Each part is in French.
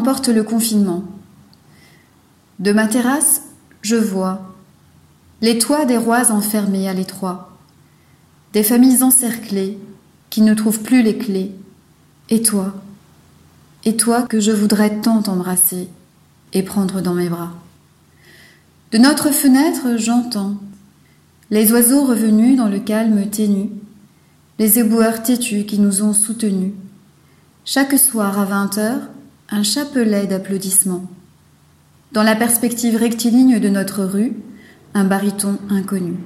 emporte le confinement. De ma terrasse, je vois les toits des rois enfermés à l'étroit, des familles encerclées qui ne trouvent plus les clés. Et toi que je voudrais tant embrasser et prendre dans mes bras. De notre fenêtre, j'entends les oiseaux revenus dans le calme ténu, les éboueurs têtus qui nous ont soutenus. Chaque soir à 20h, un chapelet d'applaudissements. Dans la perspective rectiligne de notre rue, un baryton inconnu.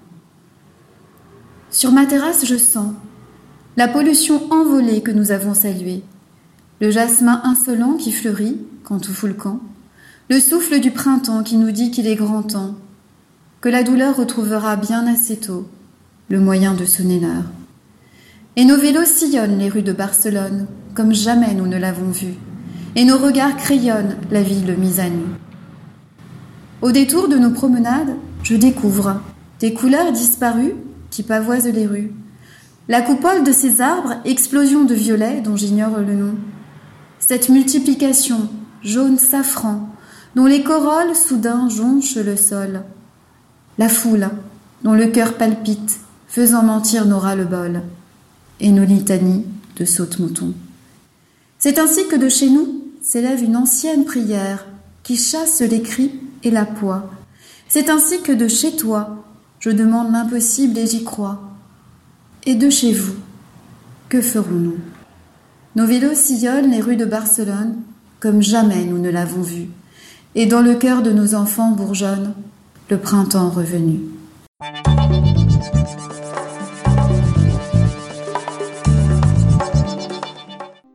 Sur ma terrasse, je sens la pollution envolée que nous avons saluée, le jasmin insolent qui fleurit quand tout fout le camp, le souffle du printemps qui nous dit qu'il est grand temps, que la douleur retrouvera bien assez tôt le moyen de sonner l'heure. Et nos vélos sillonnent les rues de Barcelone comme jamais nous ne l'avons vu, et nos regards crayonnent la ville mise à nu. Au détour de nos promenades, je découvre des couleurs disparues qui pavoisent les rues. La coupole de ces arbres, explosion de violets dont j'ignore le nom. Cette multiplication jaune-safran dont les corolles soudain jonchent le sol. La foule dont le cœur palpite, faisant mentir nos ras-le-bol et nos litanies de saute-mouton. C'est ainsi que de chez nous s'élève une ancienne prière qui chasse les cris et la poix. C'est ainsi que de chez toi, je demande l'impossible et j'y crois. Et de chez vous, que ferons-nous ? Nos vélos sillonnent les rues de Barcelone comme jamais nous ne l'avons vu. Et dans le cœur de nos enfants bourgeonne le printemps revenu.